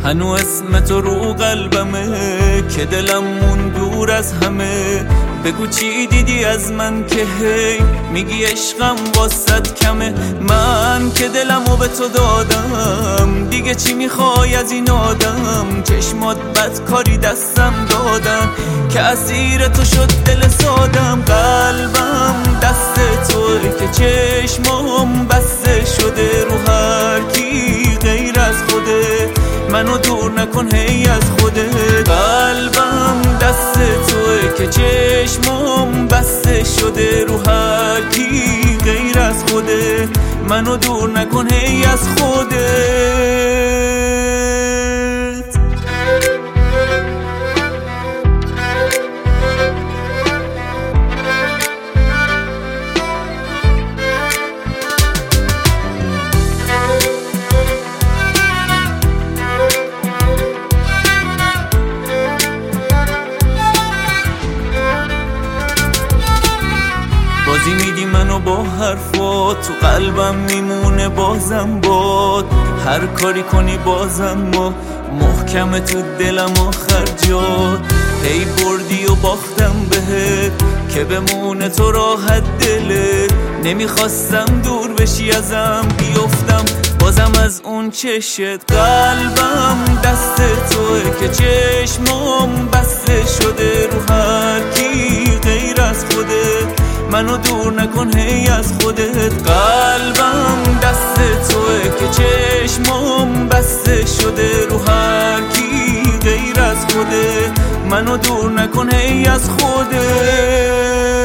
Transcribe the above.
هنو اسم تو رو قلبمه که دلم مون دور از همه. بگو چی دیدی از من که هی میگی عشقم واسط کمه. من که دلمو به تو دادم، دیگه چی میخوای از این آدم؟ چشمات بدکاری دستم دادن که اسیر تو شد دل سادم. قلبم دست توی که چشمام بسته شده رو هر کی غیر از خوده. منو دور نکن هی از خوده. قلبم دست توی که چشمام بسته شده رو هر کی غیر از خوده. منو دور نکن هی از خوده. بازی میدی منو با حرفات، تو قلبم میمونه بازم باد. هر کاری کنی بازم ما محکم تو دلم آخر جاد. هی بردی و باختم بهت که بمونه تو راحت دلت. نمیخواستم دور بشی ازم بیفتم بازم از اون چشت. قلبم دست توی که چشمام بسته شده رو هر کی غیر از خودت. منو دور نکن هی از خودت. قلبم دست توی که چشمام بسته شده رو هر کی غیر از خودت. منو دور نکن هی از خودت.